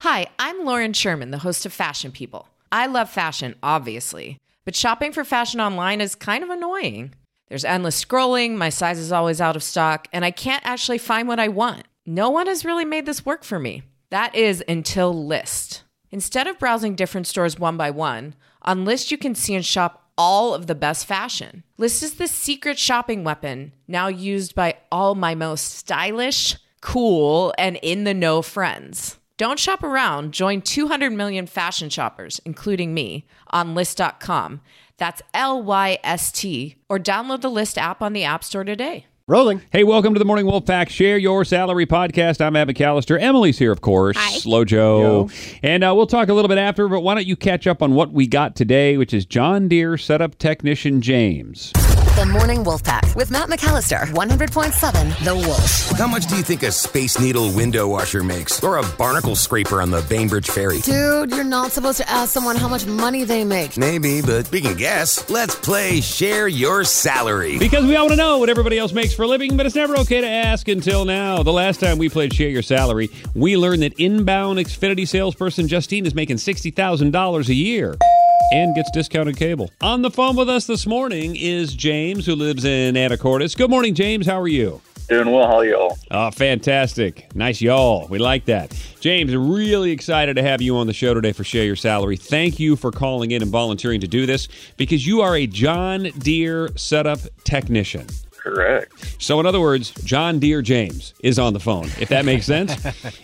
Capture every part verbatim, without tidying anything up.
Hi, I'm Lauren Sherman, the host of Fashion People. I love fashion, obviously, but shopping for fashion online is kind of annoying. There's endless scrolling, my size is always out of stock, and I can't actually find what I want. No one has really made this work for me. That is until Lyst. Instead of browsing different stores one by one, on Lyst you can see and shop all of the best fashion. Lyst is the secret shopping weapon, now used by all my most stylish, cool, and in-the-know friends. Don't shop around. Join two hundred million fashion shoppers, including me, on Lyst dot com. That's L Y S T. Or download the Lyst app on the App Store today. Rolling. Hey, welcome to the Morning Wolf Pack Share Your Salary podcast. I'm Matt McAllister. Emily's here, of course. Hi. Slow Joe. Yo. And uh, we'll talk a little bit after, but why don't you catch up on what we got today, which is John Deere setup technician James. The Morning Wolf Pack with Matt McAllister, one hundred point seven The Wolf. How much do you think a Space Needle window washer makes? Or a barnacle scraper on the Bainbridge Ferry? Dude, you're not supposed to ask someone how much money they make. Maybe, but we can guess. Let's play Share Your Salary. Because we all want to know what everybody else makes for a living, but it's never okay to ask until now. The last time we played Share Your Salary, we learned that inbound Xfinity salesperson Justine is making sixty thousand dollars a year. And gets discounted cable. On the phone with us this morning is James, who lives in Anacortes. Good morning, James. How are you? Doing well. How are y'all? Oh, fantastic. Nice y'all. We like that. James, really excited to have you on the show today for Share Your Salary. Thank you for calling in and volunteering to do this because you are a John Deere setup technician. Correct. So in other words, John Deere James is on the phone, if that makes sense.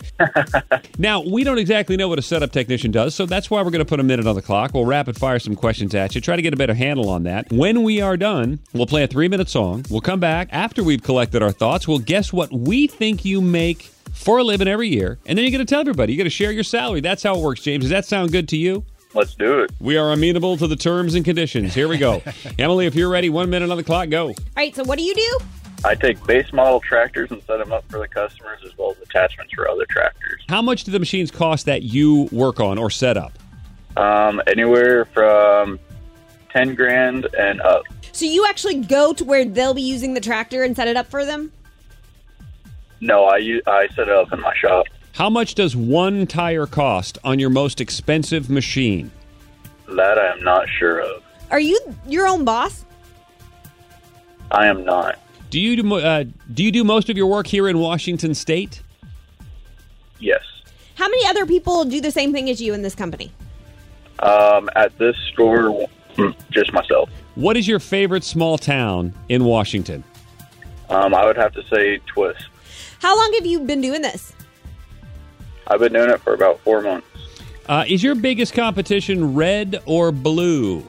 Now, we don't exactly know what a setup technician does, so that's why we're going to put a minute on the clock. We'll rapid fire some questions at you, try to get a better handle on that. When we are done, we'll play a three-minute song. We'll come back after we've collected our thoughts. We'll guess what we think you make for a living every year, and then you're going to tell everybody. You're going to share your salary. That's how it works, James. Does that sound good to you? Let's do it. We are amenable to the terms and conditions. Here we go. Emily, if you're ready, one minute on the clock, go. All right, so what do you do? I take base model tractors and set them up for the customers as well as attachments for other tractors. How much do the machines cost that you work on or set up? Um, anywhere from ten grand and up. So you actually go to where they'll be using the tractor and set it up for them? No, I, use, I set it up in my shop. How much does one tire cost on your most expensive machine? That I am not sure of. Are you your own boss? I am not. Do you do, uh, do you do most of your work here in Washington State? Yes. How many other people do the same thing as you in this company? Um, at this store, just myself. What is your favorite small town in Washington? Um, I would have to say Twist. How long have you been doing this? I've been doing it for about four months. Uh, is your biggest competition red or blue?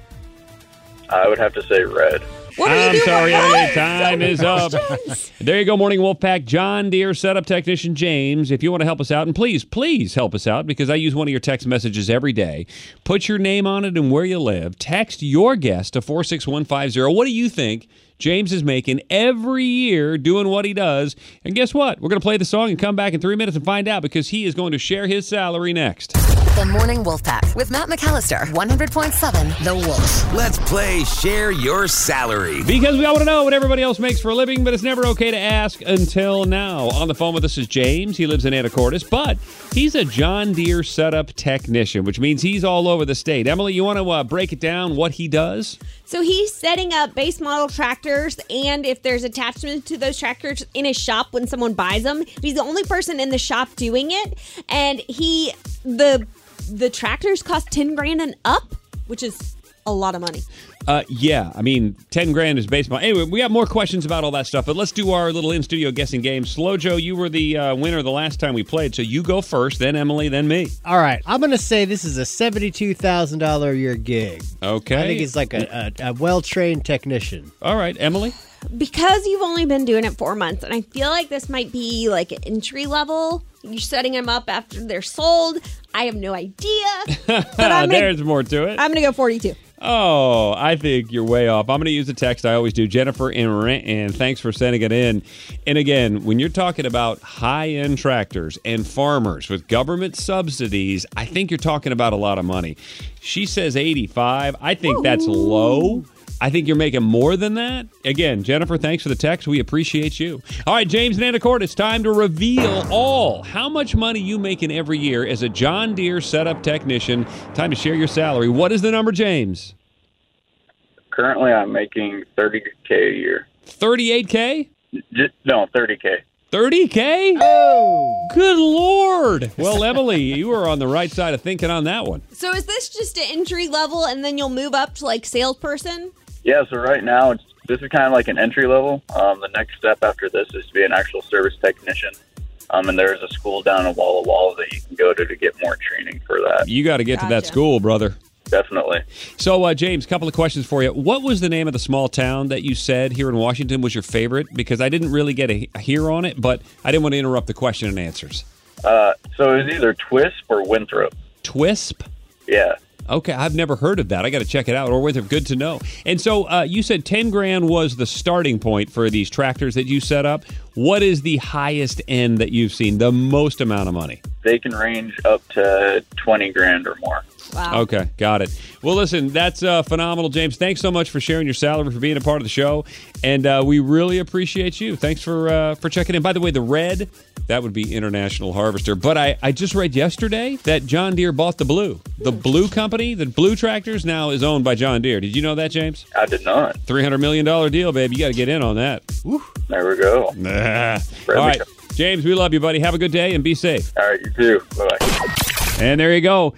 I would have to say red. What are I'm you doing? sorry, Oh, Emily. Time is up. questions. There you go, Morning Wolf Pack. John Deere setup technician James. If you want to help us out, and please, please help us out because I use one of your text messages every day. Put your name on it and where you live. Text your guess to four six one five zero. What do you think James is making every year doing what he does? And guess what? We're going to play the song and come back in three minutes and find out because he is going to share his salary next. The Morning Wolf Pack with Matt McAllister, one hundred point seven The Wolf. Let's play Share Your Salary. Because we all want to know what everybody else makes for a living, but it's never okay to ask until now. On the phone with us is James. He lives in Anacortes, but he's a John Deere setup technician, which means he's all over the state. Emily, you want to uh, break it down what he does? So he's setting up base model tractors, and if there's attachments to those tractors in his shop when someone buys them, he's the only person in the shop doing it. And he, the the tractors cost ten grand and up, which is a lot of money. Uh, yeah, I mean, ten grand is baseball. Anyway, we have more questions about all that stuff, but let's do our little in-studio guessing game. Slow Joe, you were the uh, winner the last time we played, so you go first, then Emily, then me. All right. I'm going to say this is a seventy-two thousand dollars a year gig. Okay. I think he's like a, a, a well-trained technician. All right, Emily? Because you've only been doing it four months, and I feel like this might be like an entry level. You're setting them up after they're sold. I have no idea. But I'm gonna, There's more to it. I'm going to go forty-two. Oh, I think you're way off. I'm going to use the text I always do. Jennifer in Renton, thanks for sending it in. And again, when you're talking about high-end tractors and farmers with government subsidies, I think you're talking about a lot of money. She says eighty-five. I think Ooh. that's low. I think you're making more than that. Again, Jennifer, thanks for the text. We appreciate you. All right, James and Anacortes, it's time to reveal all how much money you making every year as a John Deere setup technician. Time to share your salary. What is the number, James? Currently, I'm making thirty K a year. thirty-eight K? Just, no, thirty K. thirty K? Oh. Good Lord. Well, Emily, you were on the right side of thinking on that one. So is this just an entry level and then you'll move up to like salesperson? Yeah, so right now, it's, this is kind of like an entry level. Um, the next step after this is to be an actual service technician. Um, and there's a school down in Walla Walla that you can go to to get more training for that. You got to get to that Gotcha. school, brother. Definitely. So, uh, James, a couple of questions for you. What was the name of the small town that you said here in Washington was your favorite? Because I didn't really get a, a hear on it, but I didn't want to interrupt the question and answers. Uh, so it was either Twisp or Winthrop. Twisp? Yeah. Okay, I've never heard of that. I got to check it out. Or Winthrop, good to know. And so uh, you said ten grand was the starting point for these tractors that you set up. What is the highest end that you've seen, the most amount of money? They can range up to twenty grand or more. Wow. Okay, got it. Well, listen, that's uh, phenomenal, James. Thanks so much for sharing your salary, for being a part of the show, and uh, we really appreciate you. Thanks for uh, for checking in. By the way, the red, that would be International Harvester, but I, I just read yesterday that John Deere bought the blue. The blue company, the blue tractors, now is owned by John Deere. Did you know that, James? I did not. three hundred million dollars deal, baby. You got to get in on that. There we go. Nah. All right, James, we love you, buddy. Have a good day and be safe. All right, you too. Bye-bye. And there you go.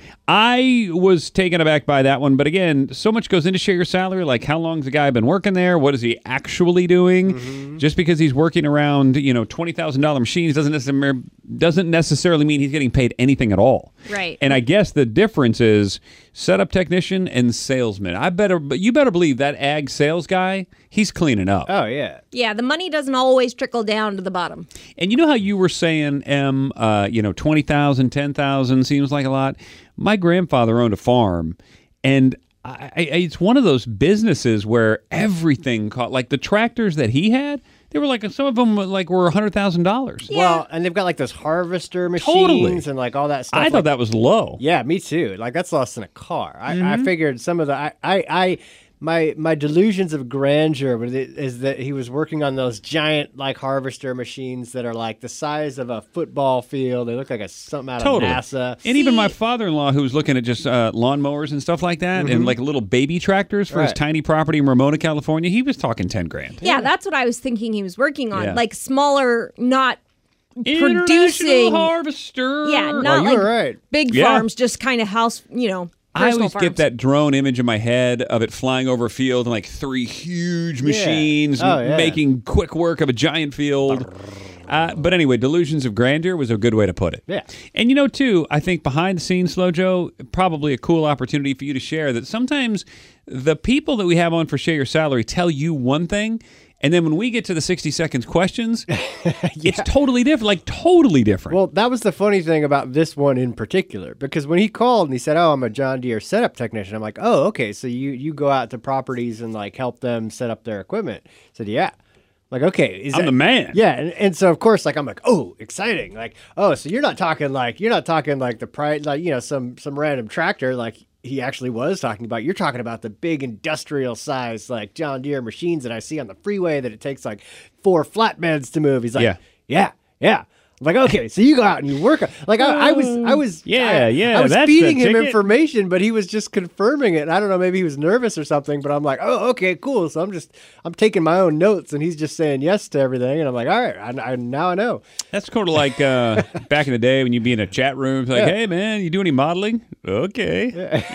I was taken aback by that one. But again, so much goes into share your salary. Like, how long's the guy been working there? What is he actually doing? Mm-hmm. Just because he's working around, you know, twenty thousand dollars machines doesn't necessarily, doesn't necessarily mean he's getting paid anything at all. Right. And I guess the difference is setup technician and salesman. I better, but you better believe that ag sales guy, he's cleaning up. Oh, yeah. Yeah, the money doesn't always trickle down to the bottom. And you know how you were saying, Em, uh, you know, twenty thousand, ten thousand seems like a lot? My grandfather owned a farm, and I, I, it's one of those businesses where everything caught, like the tractors that he had, they were like, some of them like were one hundred thousand dollars. Yeah. Well, and they've got like those harvester machines Totally. and like all that stuff. I like, thought that was low. Yeah, me too. Like that's less than a car. I, Mm-hmm. I figured some of the I, I, I my my delusions of grandeur was- is that he was working on those giant like harvester machines that are like the size of a football field. They look like a something out Totally. of NASA. And even my father-in-law, who was looking at just uh, lawnmowers and stuff like that, and like little baby tractors for his Right. tiny property in Ramona, California, he was talking ten grand. Yeah, that's what I was thinking he was working on. Yeah. Like smaller, not International producing. Harvester. Yeah, Oh, not you like were right. big Yeah. farms, just kind of house, you know, I personal always farms. get that drone image in my head of it flying over a field and like three huge machines Oh, m- yeah. making quick work of a giant field. Uh, but anyway, delusions of grandeur was a good way to put it. Yeah. And you know, too, I think behind the scenes, Slow Joe, probably a cool opportunity for you to share that sometimes the people that we have on for Share Your Salary tell you one thing, and then when we get to the sixty seconds questions, it's totally different, like totally different. Well, that was the funny thing about this one in particular, because when he called and he said, "Oh, I'm a John Deere setup technician," I'm like, "Oh, okay, so you you go out to properties and like help them set up their equipment." I said, "Yeah." Like, okay, is I'm that- the man. Yeah, and, and so of course, like I'm like, oh, exciting! Like, oh, so you're not talking like you're not talking like the price, like you know, some some random tractor like he actually was talking about. You're talking about the big industrial size like John Deere machines that I see on the freeway that it takes like four flatbeds to move. He's like, Yeah. yeah, yeah. I'm like, okay, so you go out and you work. Like I, I was, I was, Yeah, I, yeah, I was that's feeding the him ticket. information, but he was just confirming it. And I don't know, maybe he was nervous or something. But I'm like, oh, okay, cool. So I'm just, I'm taking my own notes, and he's just saying yes to everything. And I'm like, all right, I, I now I know. That's kind of like uh, back in the day when you'd be in a chat room, it's like, Yeah. hey, man, you do any modeling? Okay.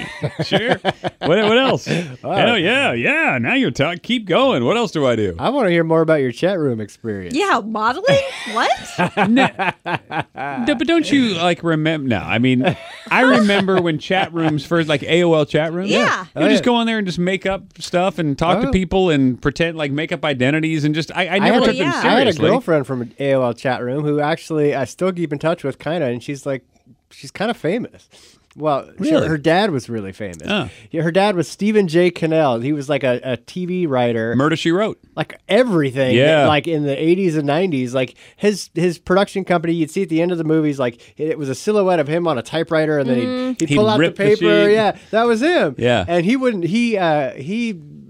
Sure. What, what else? Hell yeah, yeah. Now you're talking. Keep going. What else do I do? I want to hear more about your chat room experience. Yeah, modeling? What? No, but don't you like remember? No, I mean, I remember when chat rooms first, like A O L chat rooms. Yeah. You Oh, just yeah. go on there and just make up stuff and talk to Oh. people and pretend like make up identities and just I, I never had a- took them yeah. seriously. I had a girlfriend from an A O L chat room who actually I still keep in touch with, kind of, and she's like, she's kind of famous. Well, she- Really? her dad was really famous. Oh. Yeah, her dad was Stephen J. Cannell. He was like a, a T V writer. Murder She Wrote. like everything, Yeah. like in the eighties and nineties. Like his his production company, you'd see at the end of the movies, like it was a silhouette of him on a typewriter, and then he'd, he'd He'd pull out the rip the paper. sheet. Yeah, that was him. Yeah. and he wouldn't. He uh, he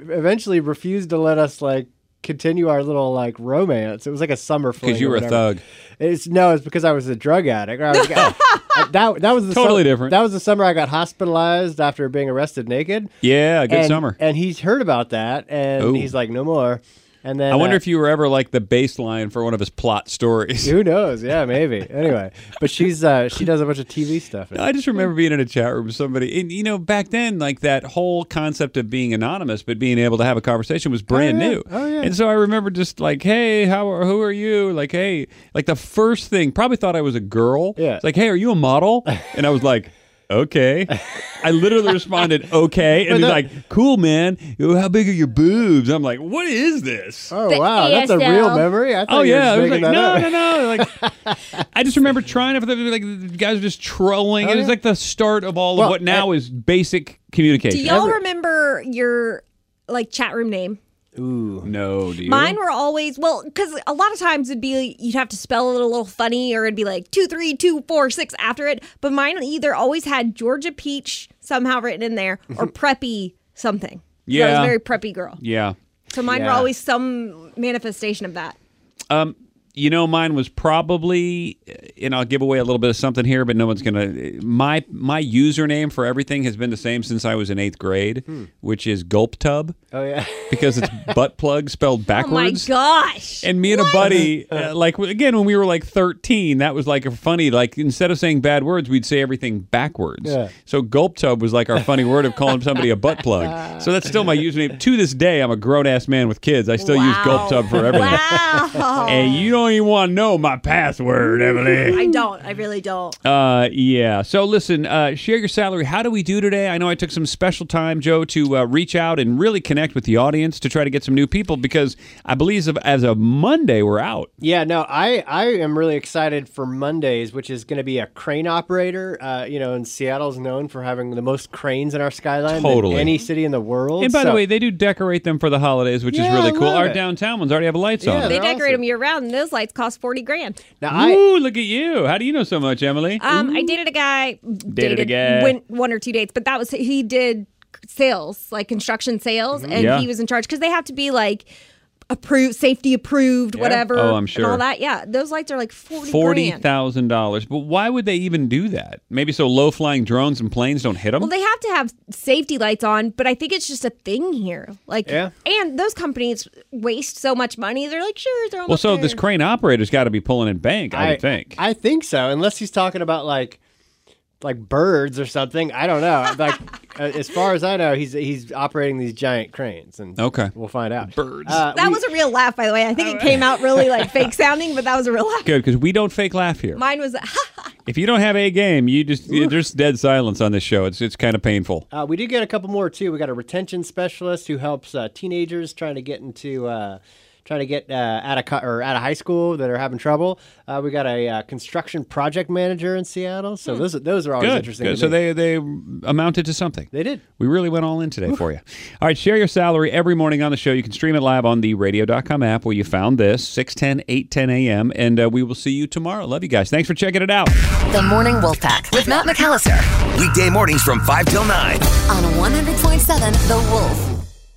eventually refused to let us like continue our little like romance. It was like a summer fling. Because you were a thug. It's no, it's because I was a drug addict. I was, I, that that was the Totally sum- different. That was the summer I got hospitalized after being arrested naked. Yeah, a good and, summer. And he's heard about that, and Ooh. he's like, no more. And then I wonder uh, if you were ever like the baseline for one of his plot stories. who knows? Yeah, maybe. Anyway, but she's uh, she does a bunch of T V stuff. now. I just remember being in a chat room with somebody, and you know, back then, like that whole concept of being anonymous but being able to have a conversation was brand yeah. new. Oh, yeah. And so I remember just like, hey, how are, who are you? Like, hey, like the first thing, probably thought I was a girl. Yeah. It's like, hey, are you a model? And I was like, okay. I literally responded, okay. And he's like, cool, man. Yo, how big are your boobs? I'm like, what is this? Oh The wow, that's a A S L. real memory. I thought Oh you were yeah, I just was like, making no, that no, up. no. Like, I just remember trying to, like, the guys were just trolling. Oh, it was yeah. like the start of all Well, of what now is basic communication. Do y'all Ever- remember your like chat room name? Ooh. No, do you? Mine were always, well, because a lot of times it'd be, you'd have to spell it a little funny or it'd be like two, three, two, four, six after it. But mine either always had Georgia Peach somehow written in there or Preppy something. 'Cause I Yeah. was a very preppy girl. Yeah. So mine were Yeah. always some manifestation of that. Um, you know, mine was probably, and I'll give away a little bit of something here, but no one's gonna. My my username for everything has been the same since I was in eighth grade, Hmm. which is Gulp Tub, Oh yeah. because it's butt plug spelled backwards. Oh my gosh. And me and a buddy, uh, like again, when we were like thirteen, that was like a funny, like instead of saying bad words, we'd say everything backwards. Yeah. So Gulp Tub was like our funny word of calling somebody a butt plug. So that's still my username. To this day, I'm a grown ass man with kids. I still use Gulp Tub for everything. Wow. And you don't even want to know my password, Emily. I don't. I really don't. Uh, yeah. So listen, uh, share your salary. How do we do today? I know I took some special time, Joe, to uh, reach out and really connect with the audience to try to get some new people because I believe as of, as of Monday we're out. Yeah, no, I, I am really excited for Mondays, which is going to be a crane operator. Uh, you know, and Seattle's known for having the most cranes in our skyline Totally. than any city in the world. And by So- the way, they do decorate them for the holidays, which Yeah, is really I cool. love Our it. downtown ones already have lights Yeah, on. They they're decorate awesome. them year round, and those lights cost forty grand. now I Ooh, look at you. How do you know so much, Emily? Um, I dated a guy. Dated a guy. Went one or two dates, but that was he did sales, like construction sales, and Yeah. he was in charge because they have to be like approved, safety approved, whatever. Oh, I'm and sure. all that. Yeah, those lights are like forty. Forty grand. thousand dollars. But why would they even do that? Maybe so low flying drones and planes don't hit them. Well, they have to have safety lights on, but I think it's just a thing here. Like, Yeah. and those companies waste so much money. They're like, sure, throw 'em well, up so there. this crane operator's got to be pulling in bank, I, would think. I think so, unless he's talking about like like birds or something. I don't know. Like uh, as far as I know, he's he's operating these giant cranes, and Okay. we'll find out. Birds. Uh, That we- was a real laugh, by the way. I think it came out really like fake sounding, but that was a real laugh. Good, because we don't fake laugh here. Mine was, If you don't have a game, you just you, there's dead silence on this show. It's it's kind of painful. Uh, we did get a couple more too. We got a retention specialist who helps uh, teenagers trying to get into uh, trying to get uh, out of co- or out of high school that are having trouble. Uh, we got a uh, construction project manager in Seattle. So those those are always Good. interesting. Good. to So me. they they amounted to something. they did. We really went all in today for you. All right, share your salary every morning on the show. You can stream it live on the radio dot com app where you found this, six ten, eight ten a.m., and uh, we will see you tomorrow. Love you guys. Thanks for checking it out. The Morning Wolf Pack with Matt McAllister Weekday mornings from five till nine. on one hundred point seven The Wolf.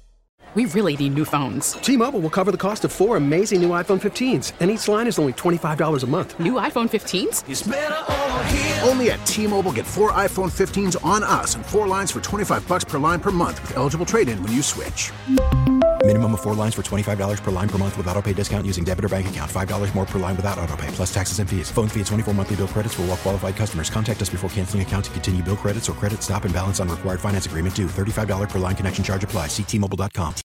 We really need new phones. T-Mobile will cover the cost of four amazing new iPhone fifteens, and each line is only twenty-five dollars a month. New iPhone fifteens? Only at T-Mobile, get four iPhone fifteens on us and four lines for twenty-five bucks per line per month with eligible trade-in when you switch. Minimum of four lines for twenty-five dollars per line per month with autopay discount using debit or bank account. five dollars more per line without autopay, plus taxes and fees. Phone fee at twenty-four monthly bill credits for well-qualified customers. Contact us before canceling account to continue bill credits or credit stop and balance on required finance agreement due. thirty-five dollars per line connection charge applies. See T Mobile dot com.